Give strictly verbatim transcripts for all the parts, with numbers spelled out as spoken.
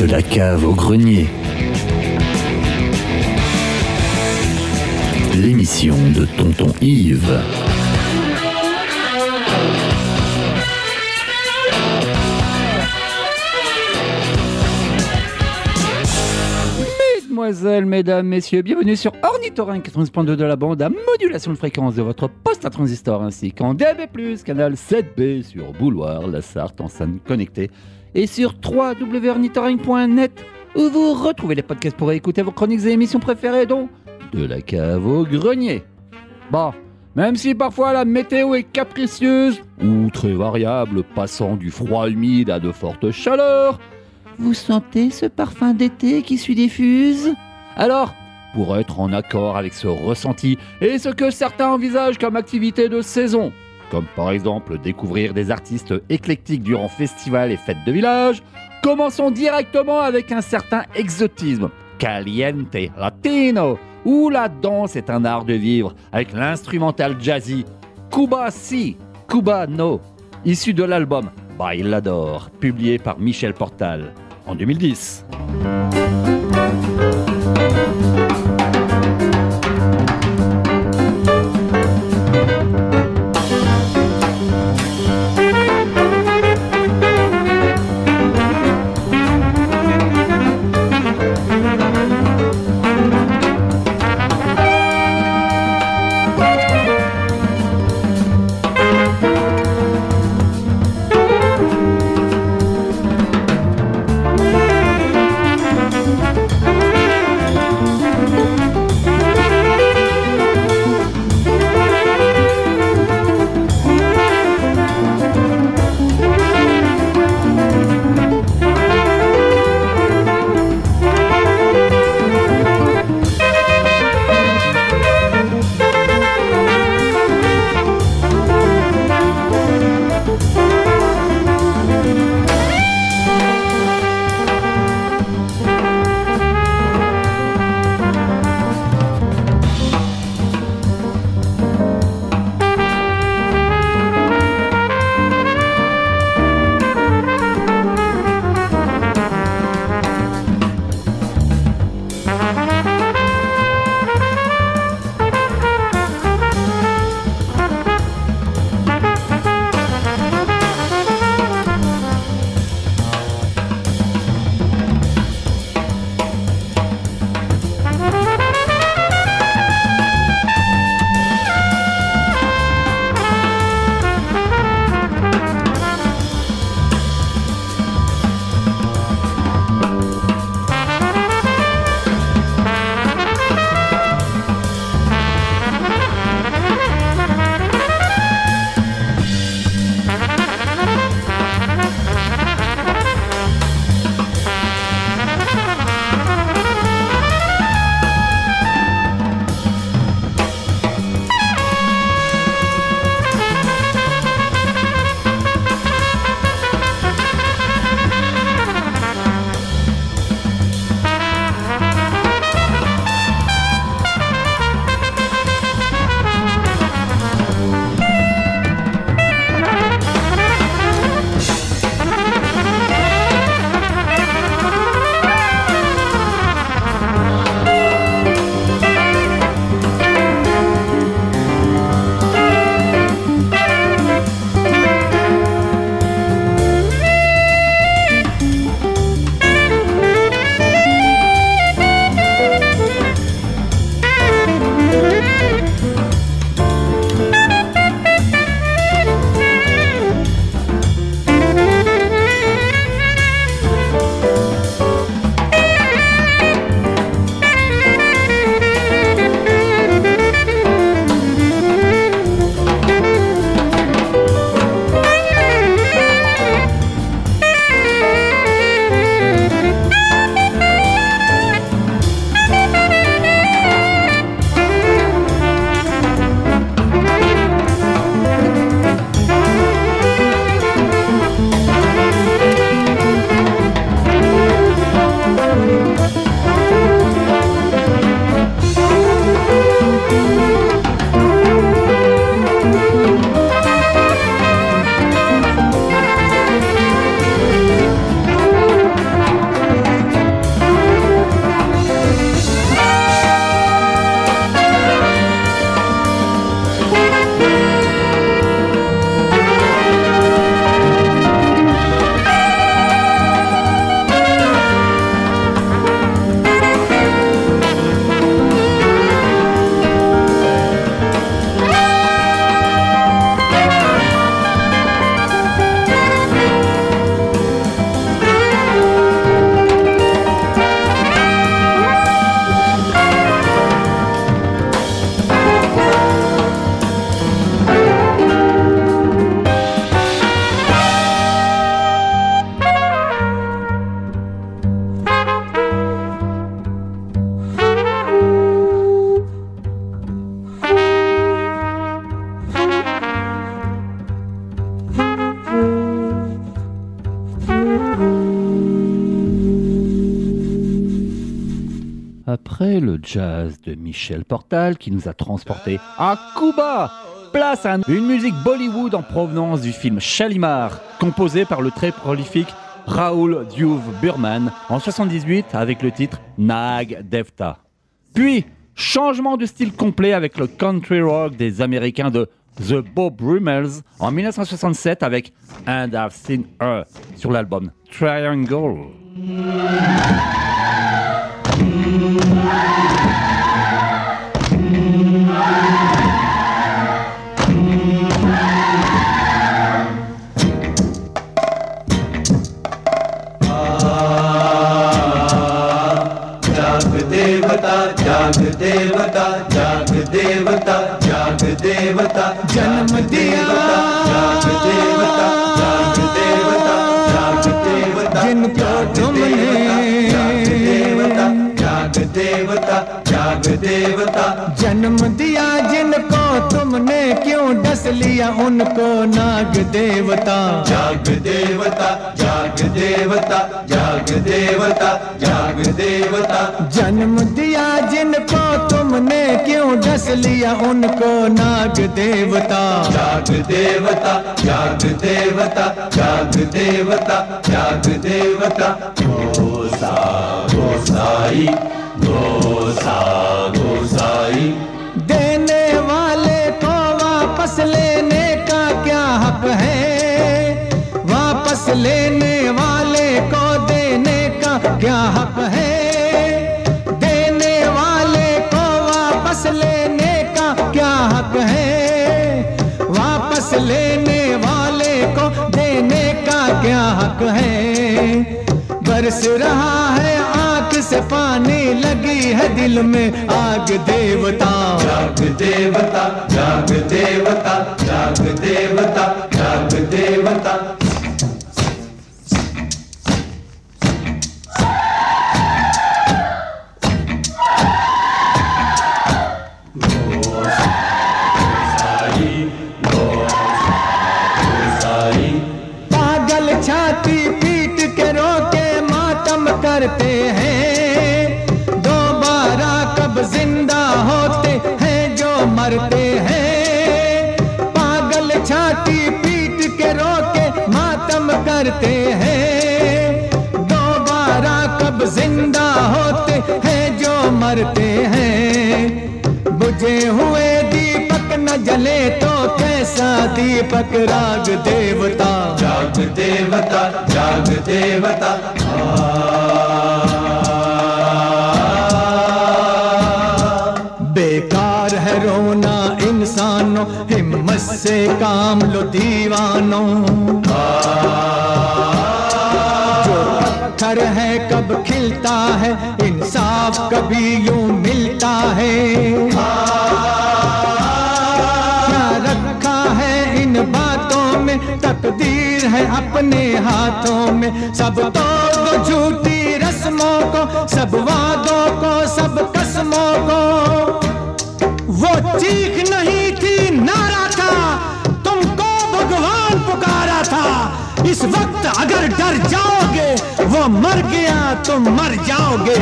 la cave au grenier. L'émission de Tonton Yves. Mesdemoiselles, mesdames, messieurs, bienvenue sur Ornithorynque quatre-vingt-dix point deux de la bande à modulation de fréquence de votre poste à transistor ainsi qu'en D A B plus, canal sept B sur Bouloir, la Sarthe en scène connectée et sur w w w point ornithorynque point net où vous retrouvez les podcasts pour écouter vos chroniques et émissions préférées dont De la cave au grenier. Bon, même si parfois la météo est capricieuse ou très variable, passant du froid humide à de fortes chaleurs, vous sentez ce parfum d'été qui s'y diffuse? Alors, pour être en accord avec ce ressenti et ce que certains envisagent comme activité de saison, comme par exemple découvrir des artistes éclectiques durant festivals et fêtes de village, commençons directement avec un certain exotisme, caliente latino, où la danse est un art de vivre avec l'instrumental jazzy Cuba Si, Cuba No, issu de l'album Bailador, publié par Michel Portal en deux mille dix. Après le jazz de Michel Portal qui nous a transportés à Cuba, place à une musique Bollywood en provenance du film Shalimar, composé par le très prolifique Raoul Diouf Burman en soixante-dix-huit avec le titre Nag Devta. Puis, changement de style complet avec le country rock des Américains de The Bob Brummels en dix-neuf cent soixante-sept avec And I've Seen Her sur l'album Triangle. देवता जाग देवता जाग देवता जाग देवता जन्म दिया जाग देवता जाग देवता जाग देवता जिनको तुमने जाग देवता जाग देवता जन्म दिया जिनको तुमने क्यों डस लिया उनको नाग देवता जाग देवता जाग देवता जाग देवता जाग देवता जन्म दिया जिनको तुमने क्यों डस लिया उनको नाग देवता जाग देवता जाग देवता जाग देवता जाग देवता गोसा गोसाई गोसा गोसाई देने वाले को वापस लेने का क्या हक है वापस लेने वाले को देने का क्या हक है देने वाले को वापस लेने का क्या हक है वापस लेने वाले को देने का क्या हक है बरस रहा है आंख से पानी लगी है दिल में आग देवता जाग देवता जाग देवता जाग देवता जाग देवता पागल छाती पीट के रोके मातम करते हैं दोबारा कब जिंदा होते हैं जो मरते हैं पागल छाती पीट के रोके मातम करते हैं दोबारा कब जिंदा होते हैं जो मरते हैं बुझे हुए दीपक न जले तो कैसा दीपक राग देवता जाग देवता जाग देवता बेकार है रोना इंसानों हिम्मत से काम लो दीवानों जो पत्थर है कब खिलता है इंसाफ कभी यूं मिलता है क्या रखा है इन बातों में तकदीर है अपने हाथों में सब तोड़ दो झूठी रस्मों को सब वादों को सब कसमों को वो चीख नहीं थी नारा था तुमको भगवान पुकारा था इस वक्त अगर डर जाओगे वो मर गया तुम मर जाओगे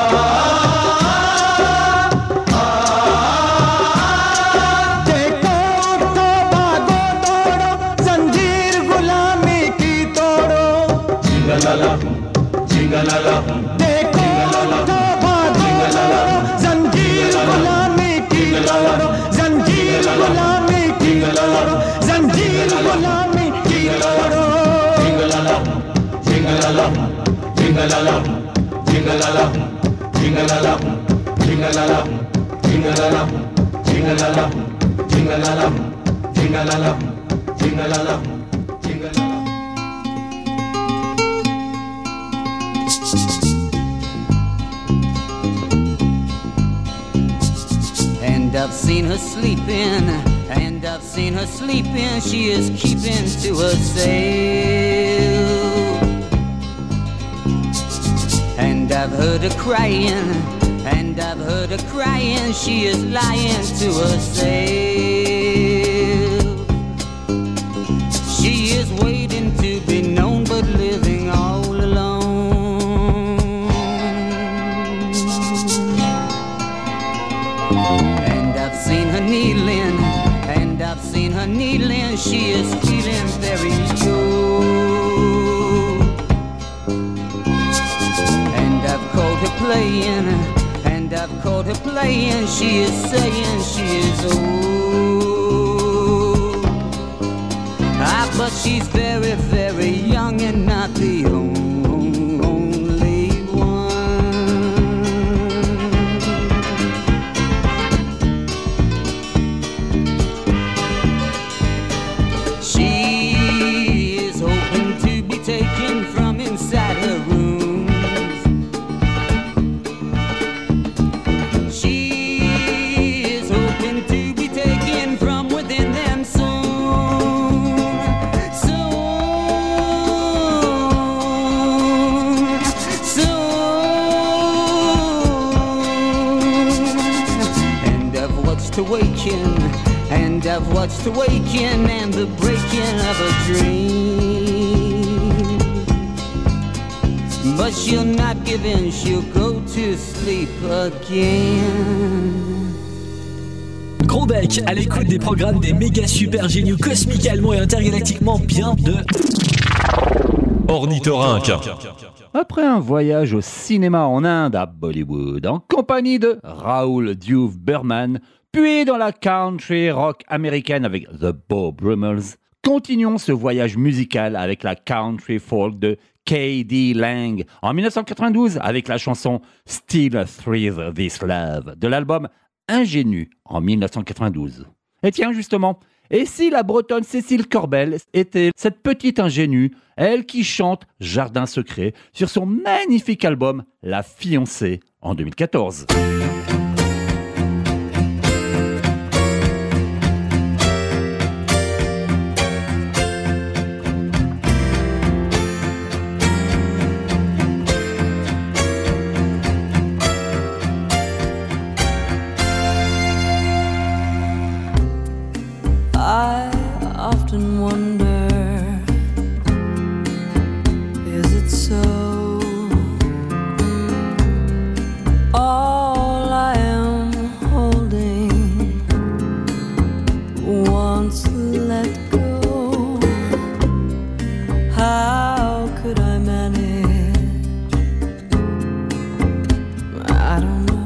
देखो तो भागो जंजीर गुलामी की तोड़ो जंजीर गुलामी की तोड़ो जंजीर गुलामी की तोड़ो जिंगलाला जिंगलाला जिंगलाला जिंगलाला जिंगलाला जिंगलाला जिंगलाला जिंगलाला जिंगलाला जिंगलाला जिंगलाला जिंगलाला And I've seen her sleeping, and I've seen her sleeping, she is keeping to herself. And I've heard her crying, and I've heard her crying, she is lying to herself. She is waiting to be known, but living all alone. And I've seen her kneeling, and I've seen her kneeling. She is feeling very old. And I've called her playing, and I've called her playing. She is saying she is old. Ah, but she's very, very young and not the only taken from inside her rooms. She is hoping to be taken from within them soon. Soon, soon. And I've watched her waking, and I've watched her waking, and the breaking of a dream. But she'll not give in, she'll go to sleep again. Gros bec à l'écoute des programmes des méga super géniaux cosmicalement et intergalactiquement bien de Ornithorynque. Après un voyage au cinéma en Inde, à Bollywood, en compagnie de Raoul Diouf Burman, puis dans la country rock américaine avec The Bob Brummels, continuons ce voyage musical avec la country folk de K D Lang en dix-neuf cent quatre-vingt-douze avec la chanson Still Thrill This Love de l'album Ingénu en dix-neuf cent quatre-vingt-douze. Et tiens justement, et si la bretonne Cécile Corbel était cette petite ingénue, elle qui chante Jardin secret sur son magnifique album La Fiancée en deux mille quatorze. I often wonder, is it so? All I am holding wants let go. How could I manage? I don't know.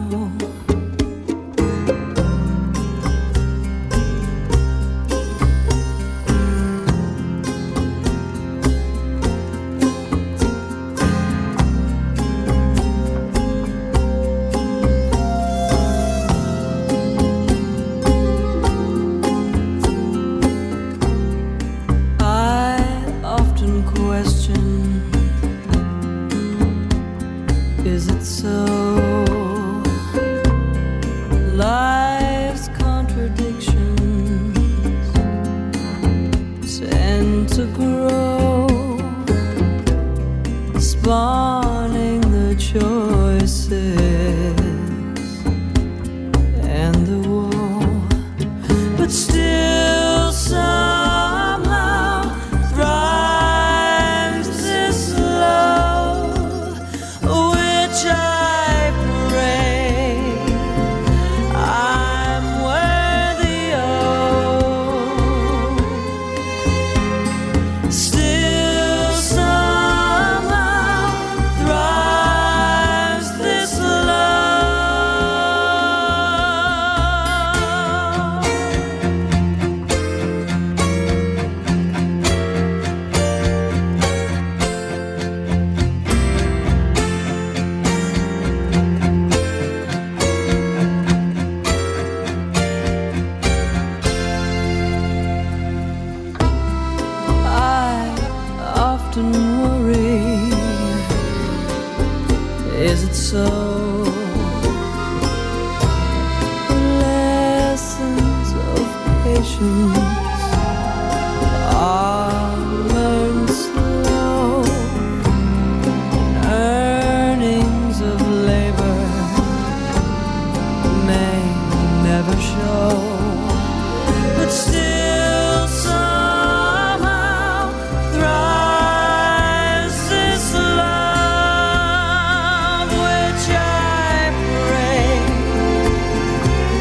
Is it so? Life's contradictions tend to grow, spawning the choices and the woe, but still somehow thrives this love, which I pray I'm worthy of. Still somehow thrives this love. I often worry, is it so? Lessons of patience are learned slow. Earnings of labor may never show, but still somehow thrives this love, which I pray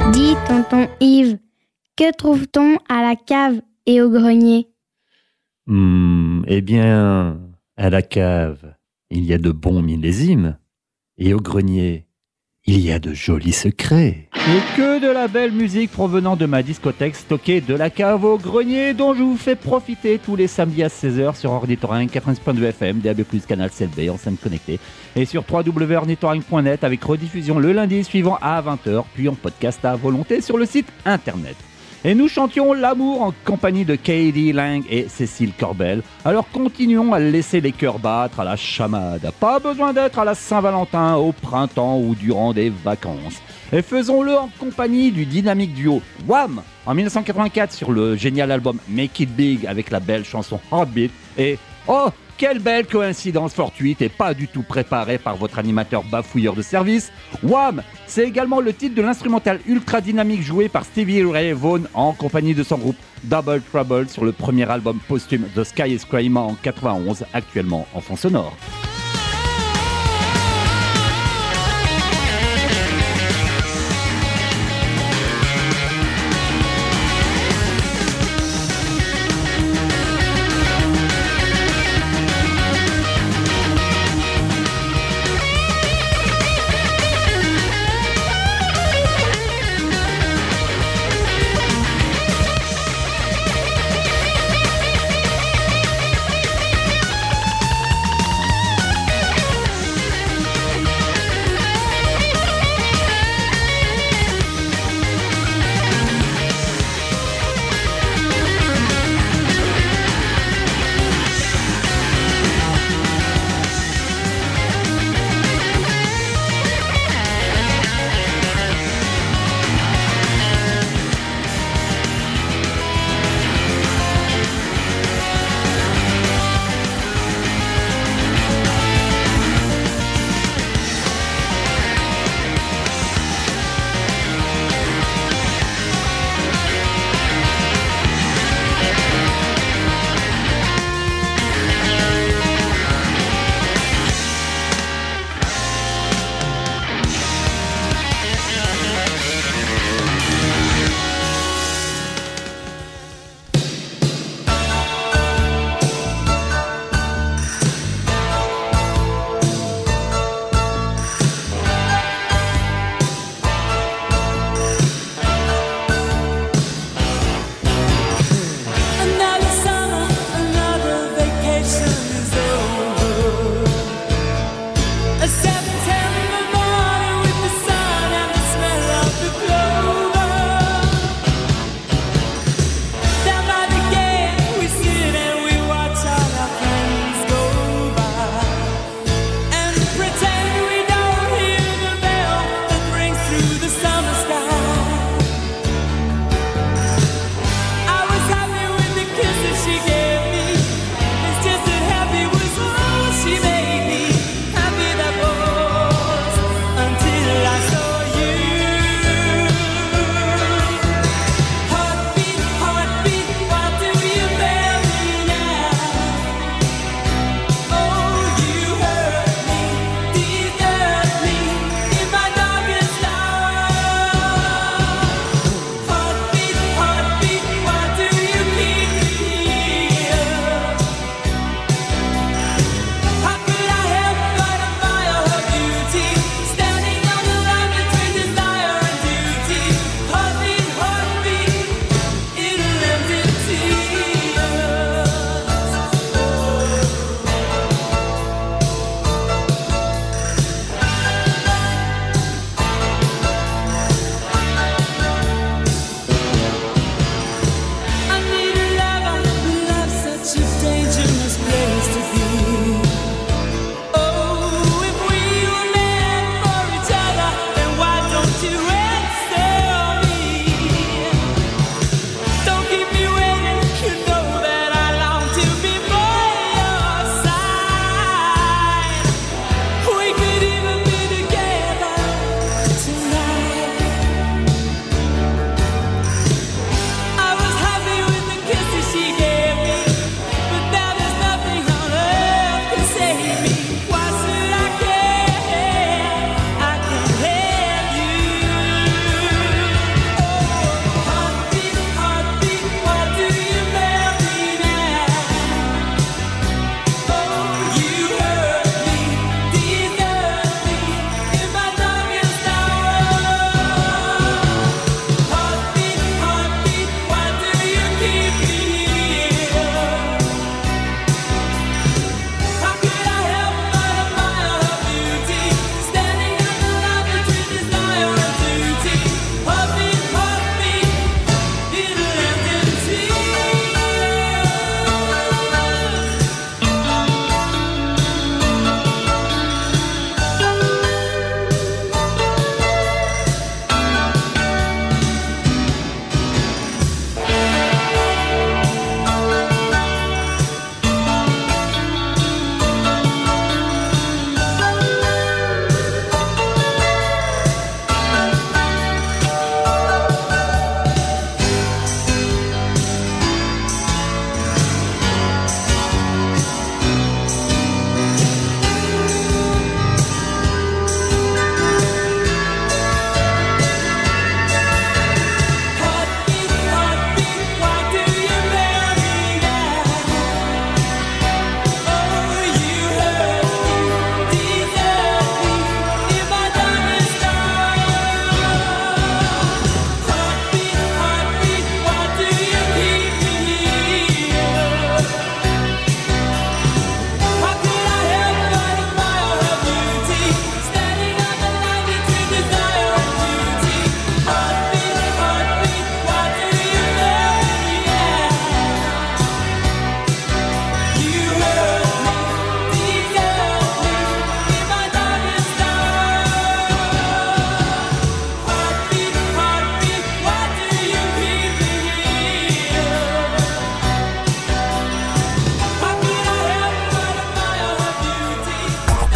Dis, tonton Yves, que trouve-t-on à la cave et au grenier? Hmm, eh bien, à la cave, il y a de bons millésimes. Et au grenier, il y a de jolis secrets. Et que de la belle musique provenant de ma discothèque stockée de la cave au grenier, dont je vous fais profiter tous les samedis à seize heures sur Ornithorynque quatre-vingt-six point deux F M, D A B plus, canal sept B, enceinte connectée, et sur w w w point ornithorynque point net avec rediffusion le lundi suivant à vingt heures, puis en podcast à volonté sur le site internet. Et nous chantions l'amour en compagnie de Katie Lang et Cécile Corbel. Alors continuons à laisser les cœurs battre à la chamade. Pas besoin d'être à la Saint-Valentin, au printemps ou durant des vacances. Et faisons-le en compagnie du dynamique duo Wham! En mille neuf cent quatre-vingt-quatre sur le génial album Make It Big avec la belle chanson Heartbeat. Et oh, quelle belle coïncidence fortuite et pas du tout préparée par votre animateur bafouilleur de service. Wham! C'est également le titre de l'instrumental ultra dynamique joué par Stevie Ray Vaughan en compagnie de son groupe Double Trouble sur le premier album posthume The Sky is Screaming en quatre-vingt-onze, actuellement en fond sonore.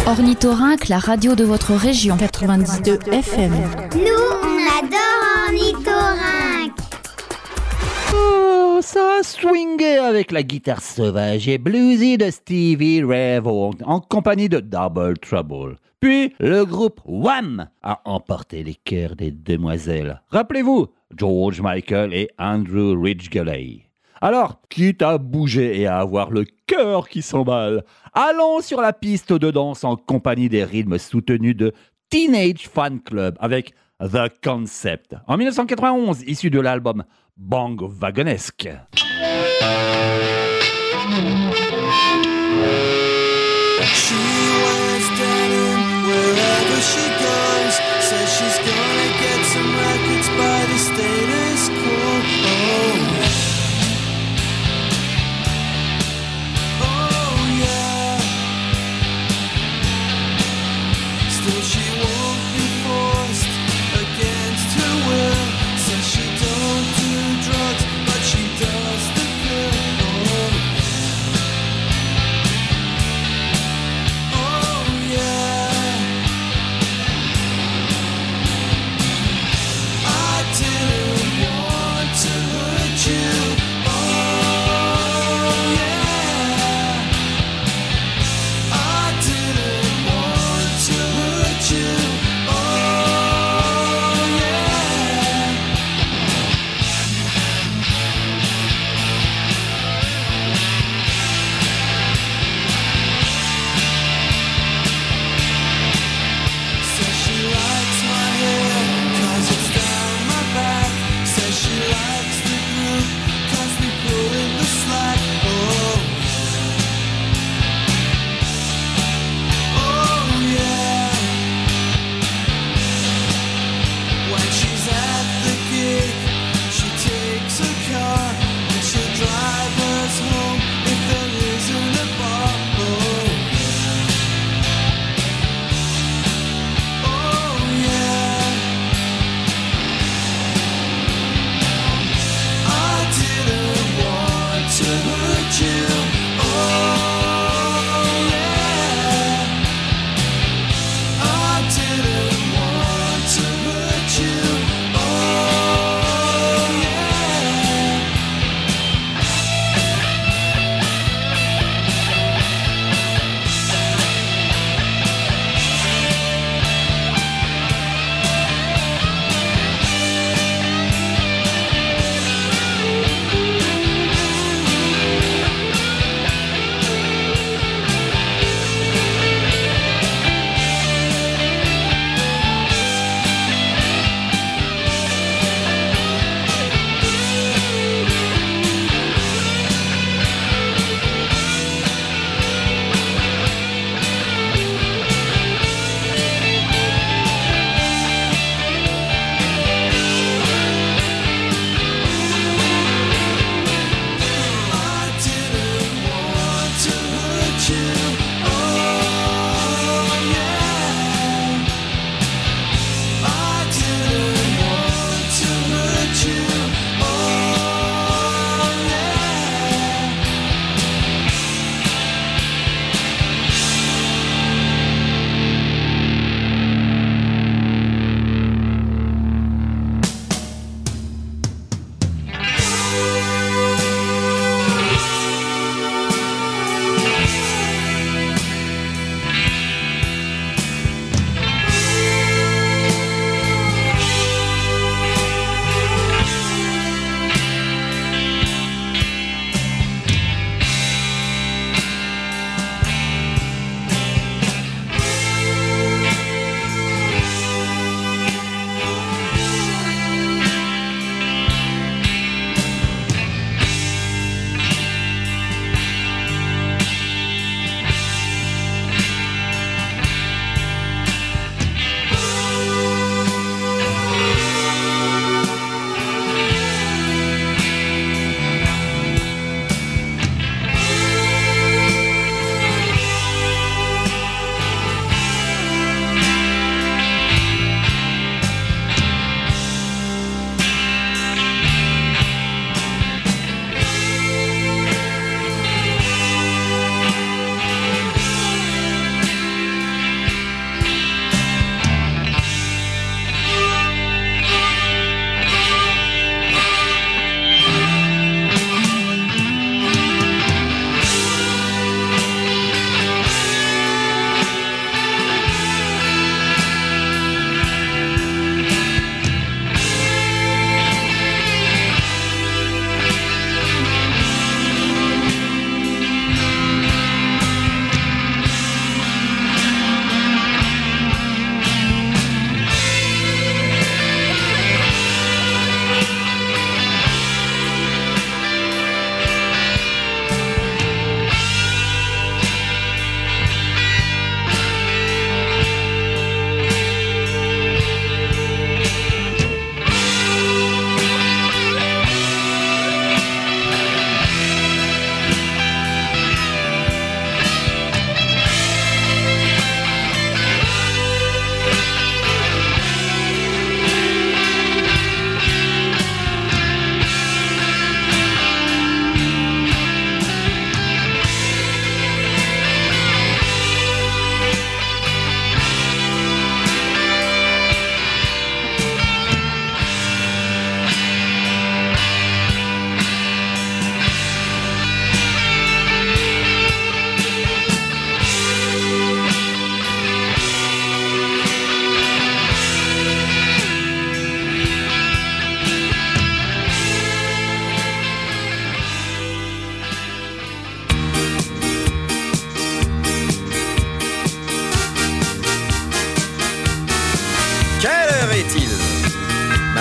Ornithorynque, la radio de votre région. quatre-vingt-dix-deux F M. Nous, on adore Ornithorynque. Oh, ça a swingé avec la guitare sauvage et bluesy de Stevie Ray Vaughan en compagnie de Double Trouble. Puis, le groupe Wham a emporté les cœurs des demoiselles. Rappelez-vous, George Michael et Andrew Ridgely. Alors, quitte à bouger et à avoir le cœur qui s'emballe, allons sur la piste de danse en compagnie des rythmes soutenus de Teenage Fan Club avec The Concept, en dix-neuf cent quatre-vingt-onze, issu de l'album Bang Wagonesque. She wears denim wherever she goes. Says she's gonna get some records by the status quo. Oh, oh yeah. Still she won't be forced against her will. Says she don't do drugs, but she does the pill. Oh.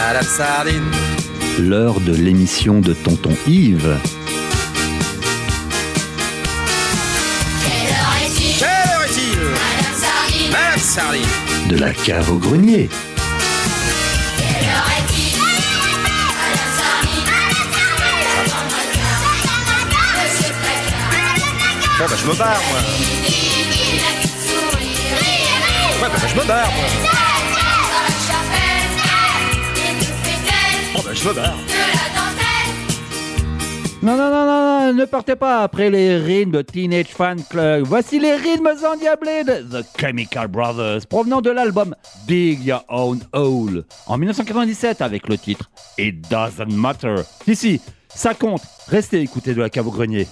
Madame Sardine. L'heure de l'émission de Tonton Yves. Quelle heure est-il Quelle heure est-il Madame Sardine. Madame Sardine. De la cave au grenier. Quelle heure est-il Madame Sardine. Monsieur Placard. Bon bah je me barre moi. Ouais bah, bah je me barre moi. Bon bah je me barre. Non, non, non, non, non, ne partez pas après les rythmes de Teenage Fan Club. Voici les rythmes endiablés de The Chemical Brothers, provenant de l'album Dig Your Own Hole, en dix-neuf cent quatre-vingt-dix-sept, avec le titre It Doesn't Matter. Si, si, ça compte. Restez écoutés de la cave au grenier.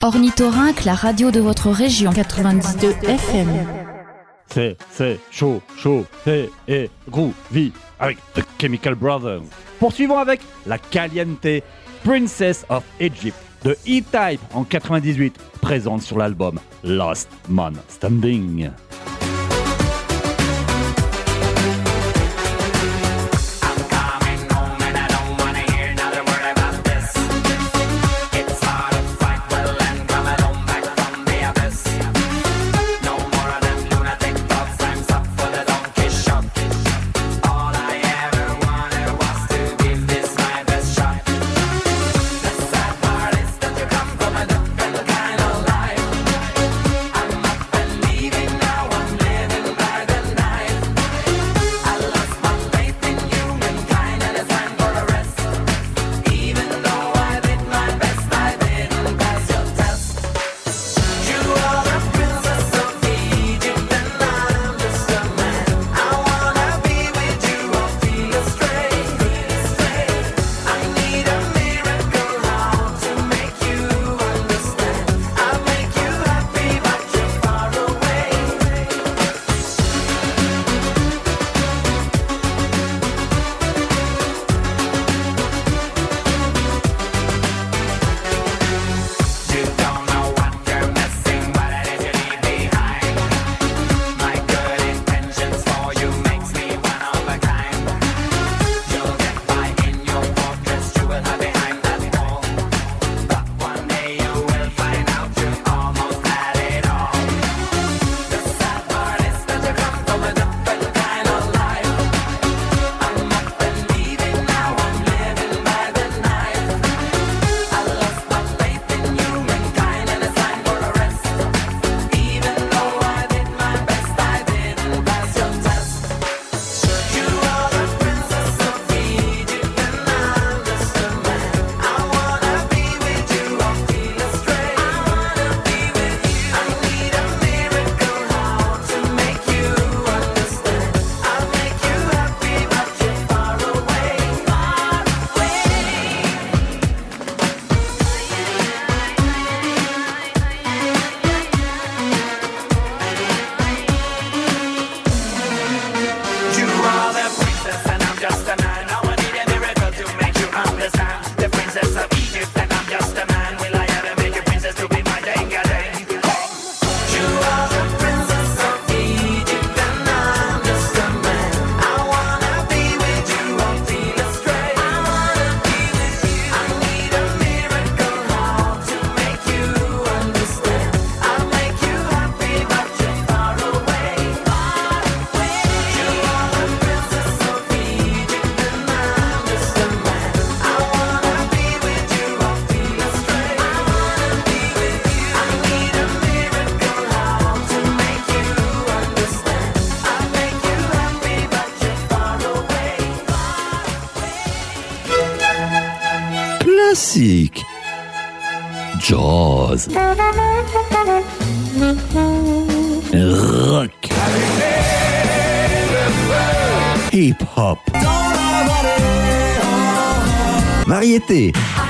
Ornithorynque, la radio de votre région. quatre-vingt-dix-deux F M. C'est, c'est chaud, chaud, et, et groovy avec The Chemical Brothers. Poursuivons avec la Caliente Princess of Egypt de E-Type en quatre-vingt-dix-huit, présente sur l'album Last Man Standing. Classique, jazz, rock, hip-hop, variété,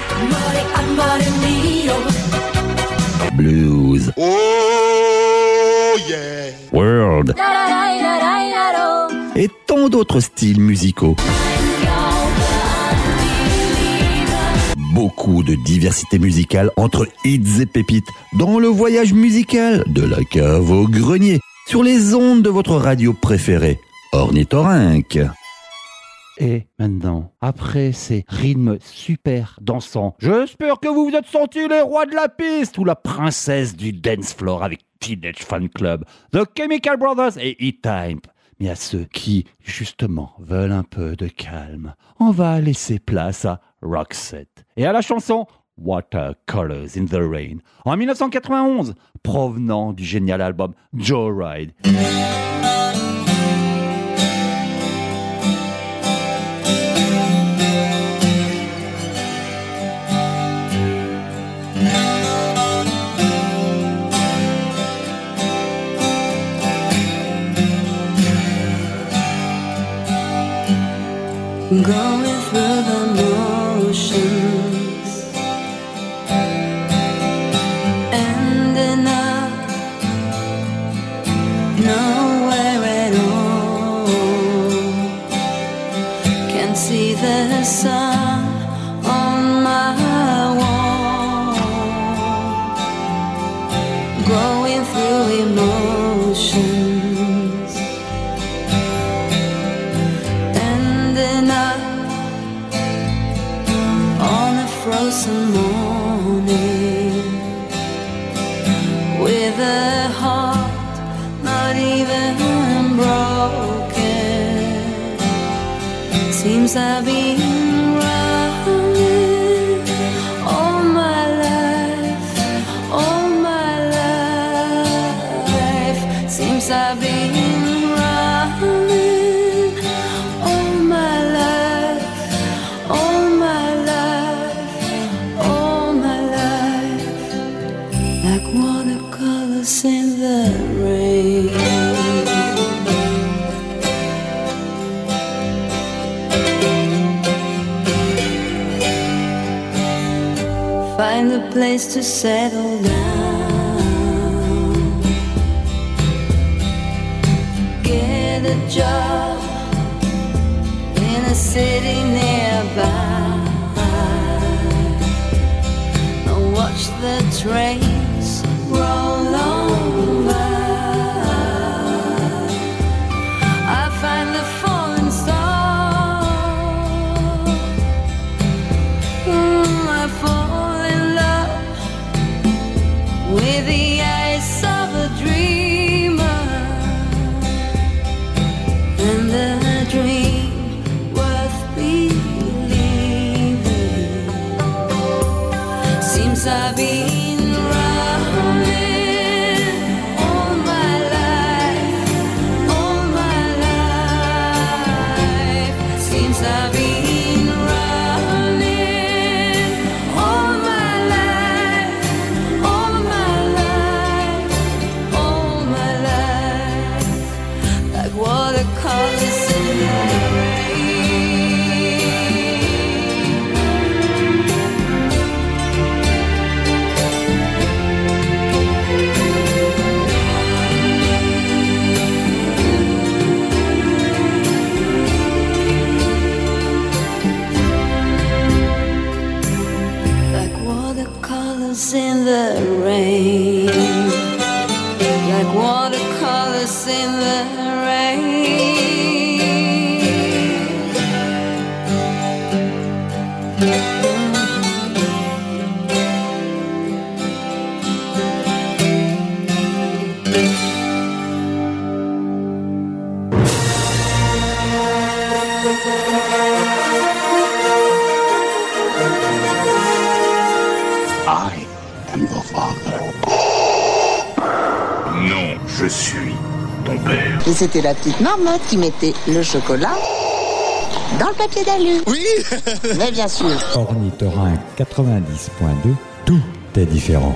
blues, Oh yeah. world et tant d'autres styles musicaux. Beaucoup de diversité musicale entre hits et pépites dans le voyage musical de la cave au grenier sur les ondes de votre radio préférée, Ornithorynque. Et maintenant, après ces rythmes super dansants, j'espère que vous vous êtes sentis les rois de la piste ou la princesse du dance floor avec Teenage Fan Club, The Chemical Brothers et E-Type. Mais à ceux qui, justement, veulent un peu de calme, on va laisser place à Roxette et à la chanson Watercolors in the Rain en dix-neuf cent quatre-vingt-onze, provenant du génial album Joyride. Going through the motions frozen morning with a heart not even broken. Seems I've been running all my life, all my life. Seems I've been running all my life, all my life, all my life, like watercolors in the rain. Find a place to settle down, get a job in a city nearby, and watch the trains roll on by. I find the falling star, mm, I fall in love with the eyes of a dreamer, and the dream worth believing. Seems I've been running all my life, all my life. Seems I've been running all my life, all my life, all my life, like watercolors in the rain. Like watercolors in the rain, like watercolors in the rain. I am your father. Non, je suis ton père. Et c'était la petite marmotte qui mettait le chocolat dans le papier d'alu. Oui. Mais bien sûr. Ornithorynque quatre-vingt-dix point deux, tout est différent.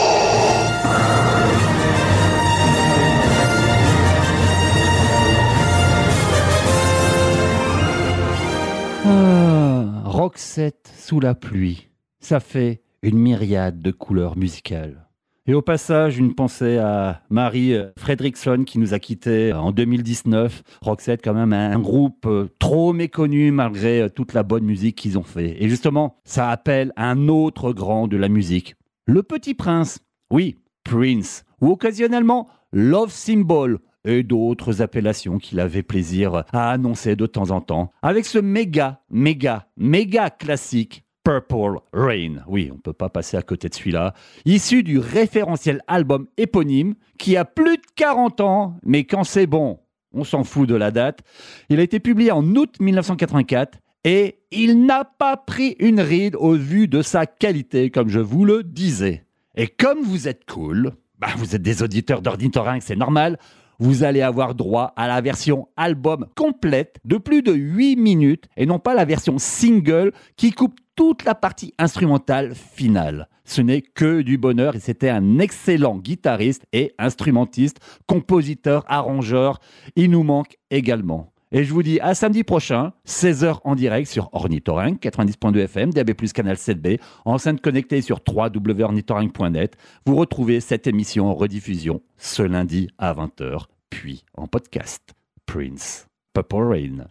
Ah, Roxette sous la pluie, ça fait une myriade de couleurs musicales. Et au passage, une pensée à Marie Fredriksson qui nous a quittés en deux mille dix-neuf. Roxette, quand même, un groupe trop méconnu malgré toute la bonne musique qu'ils ont fait. Et justement, ça appelle un autre grand de la musique. Le Petit Prince, oui, Prince, ou occasionnellement Love Symbol, et d'autres appellations qu'il avait plaisir à annoncer de temps en temps. Avec ce méga, méga, méga classique, Purple Rain. Oui, on ne peut pas passer à côté de celui-là. Issu du référentiel album éponyme, qui a plus de quarante ans, mais quand c'est bon, on s'en fout de la date. Il a été publié en août mille neuf cent quatre-vingt-quatre et il n'a pas pris une ride au vu de sa qualité, comme je vous le disais. Et comme vous êtes cool, bah vous êtes des auditeurs d'Ornithorynque, c'est normal, vous allez avoir droit à la version album complète de plus de huit minutes et non pas la version single qui coupe toute la partie instrumentale finale. Ce n'est que du bonheur et c'était un excellent guitariste et instrumentiste, compositeur, arrangeur. Il nous manque également. Et je vous dis à samedi prochain, seize heures en direct sur Ornithorynque, quatre-vingt-dix point deux F M, D A B plus, canal sept B, enceinte connectée sur w w w point ornithorynque point net. Vous retrouvez cette émission en rediffusion ce lundi à vingt heures, puis en podcast. Prince, Purple Rain.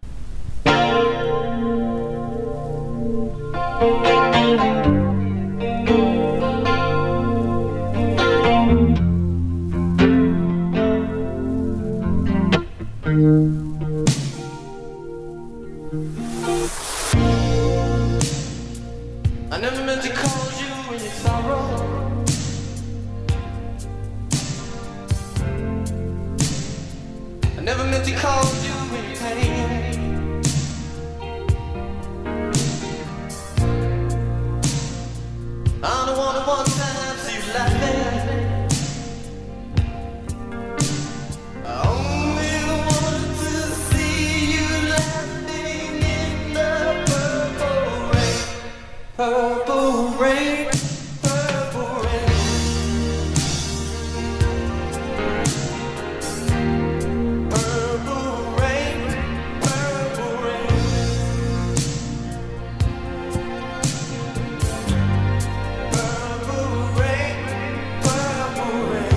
never meant to cause you any sorrow. I never meant to cause you any pain. I don't wanna one time see you laughing. I only wanted to see you laughing in the purple rain. Purple rain, purple rain. Purple rain, purple rain. Purple rain, purple rain.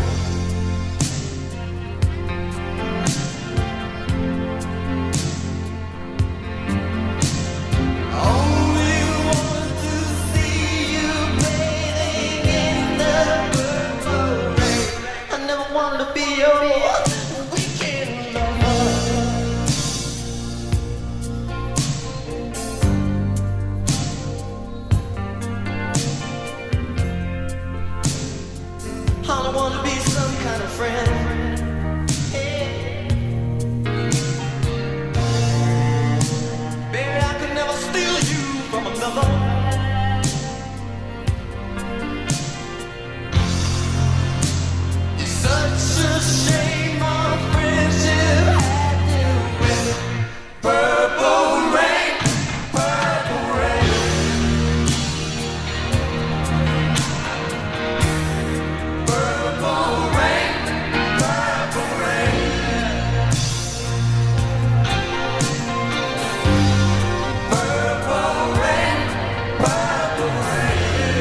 Only want to see you bathing in the purple rain. I never wanted to be your weekend lover. I don't want to be some kind of friend. Hey. Baby, I could never steal you from another. It's such a shame our friendship had to end. Purple rain, purple rain. Purple rain, purple rain. Purple rain, purple rain.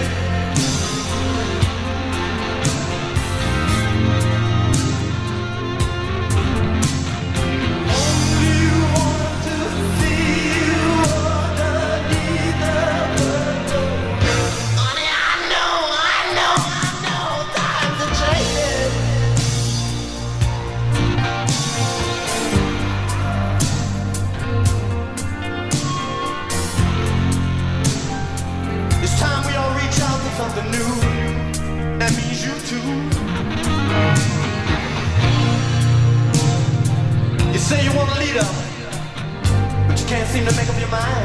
Only want to see you underneath the purple rain. Honey, I know, I know, I know, times are changing. It's time we all reach out to something new. That means you too. You say you want a leader, but you can't seem to make up your mind.